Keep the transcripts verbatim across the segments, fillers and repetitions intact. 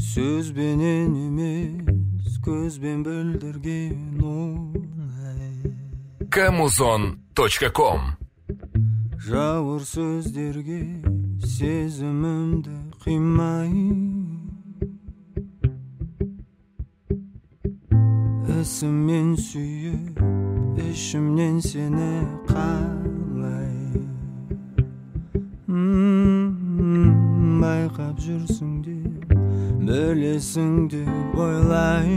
Сөзбенен емес, көзбен білдірген оңай. камузон точка ком. Жауыр сөздерге сезімімді қимай, ісіммен сүйіп, ішімнен сені қалай. Байқап жүрсің деп, білесің деп ойлай.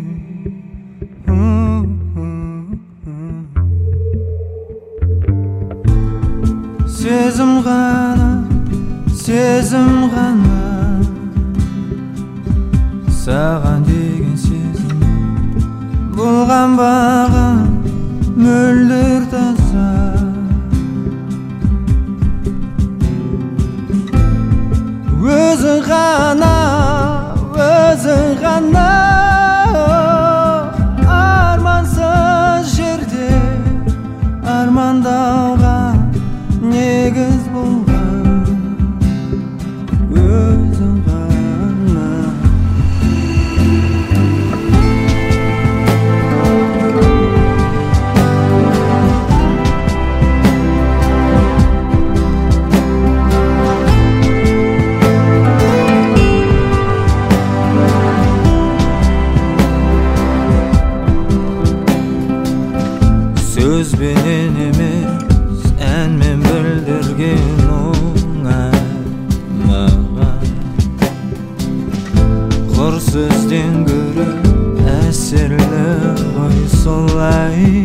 Сезім ғана, сезім ғана, саған деген сезім. Болған баған мөлдір таза. Өзің ғана, өзің ғана, армансыз жерде армандауға негіз болған. Өзің ғана. Сөзбенен емес, әнмен білдірген оңай маған. Құр сөзден гөрі әсерлі ғой солай.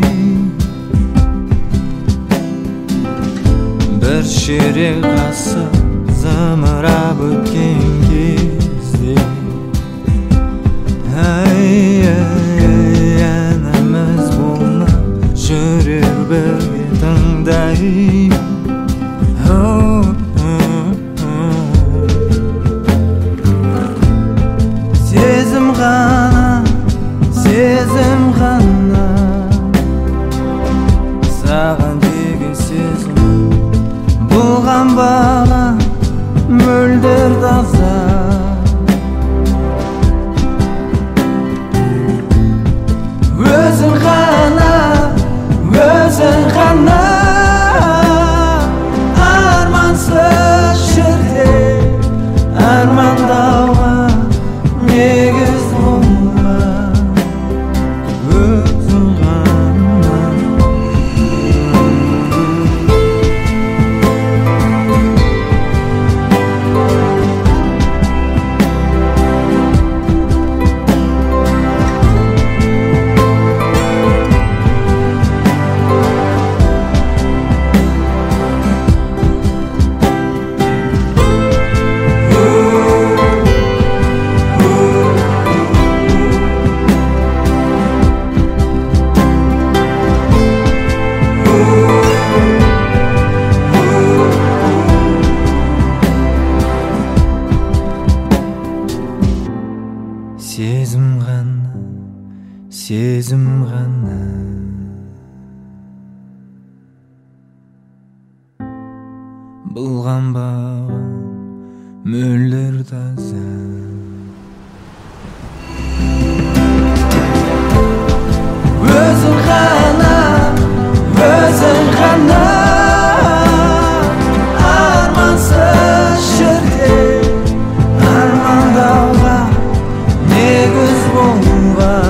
Бір шерек ғасыр зымырап өткен кезде, ай, ай, әніміз болмақ жүрер бірге тыңдай. Сезім ғана, сезім ғана, саған деген сезім. Болған баған мөлдір таза. Өзің ғана, өзің ғана, армансыз жерде армандауға негіз болған. Өзің ғана. Сезім ғана, сезім ғана, болған баған мөлдір таза. Өзің ғана, өзің ғана, армансыз жерде армандауға негіз болған.